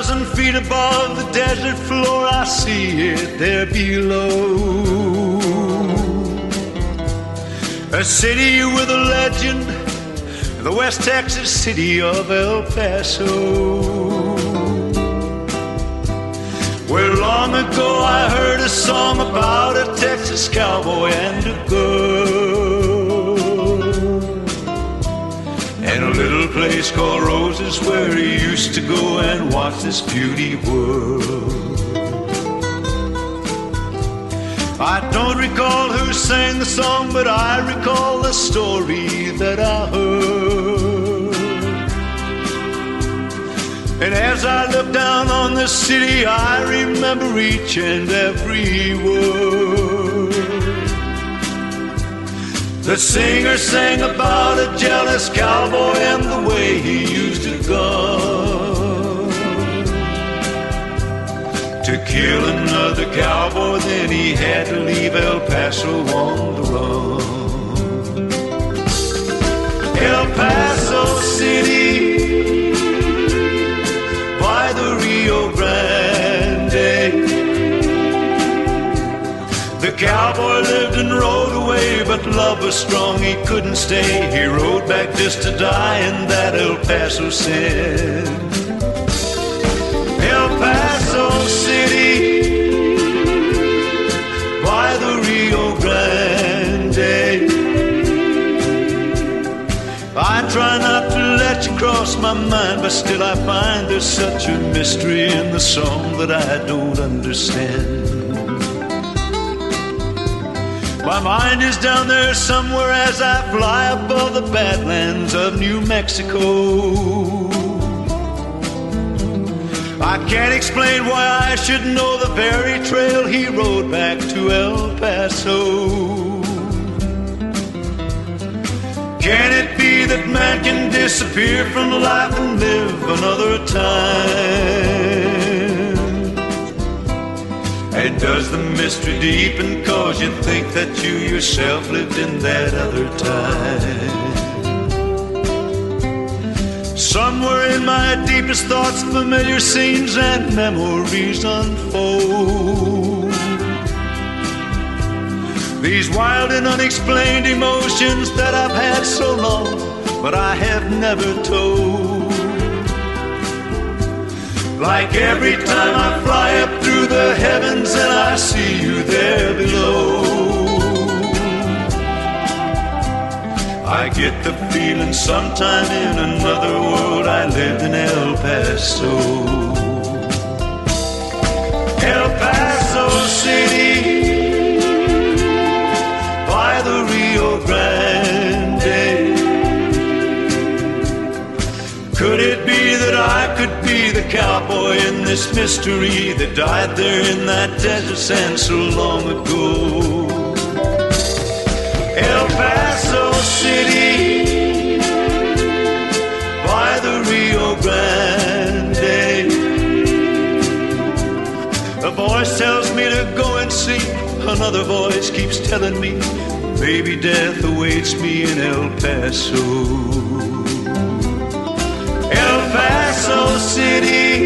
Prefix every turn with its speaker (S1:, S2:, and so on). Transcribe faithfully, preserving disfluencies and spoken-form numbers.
S1: thousand feet above the desert floor, I see it there below. A city with a legend, the West Texas city of El Paso, where long ago I heard a song about a Texas cowboy and a girl, and a little place called Roses where he used to go and watch this beauty world. I don't recall who sang the song, but I recall the story that I heard. And as I look down on the city, I remember each and every word. The singer sang about a jealous cowboy and the way he used a gun to kill another cowboy. Then he had to leave El Paso on the run. El Paso City by the Rio Grande, the cowboy lived and rode away, but love was strong, he couldn't stay. He rode back just to die, and that El Paso said. El Paso City by the Rio Grande, I try not to let you cross my mind, but still I find there's such a mystery in the song that I don't understand. My mind is down there somewhere as I fly above the badlands of New Mexico. I can't explain why I should know the very trail he rode back to El Paso. Can it be that man can disappear from life and live another time? And does the mystery deepen cause you think that you yourself lived in that other time? Somewhere in my deepest thoughts, familiar scenes and memories unfold. These wild and unexplained emotions that I've had so long, but I have never told. Like every time I fly up through the heavens and I see you there below, I get the feeling sometime in another world I lived in El Paso. El Paso City by the Rio Grande. Could it be that I could be the cowboy in this mystery that died there in that desert sand so long ago? El Paso City by the Rio Grande. A voice tells me to go and see, another voice keeps telling me baby death awaits me in El Paso. El Paso City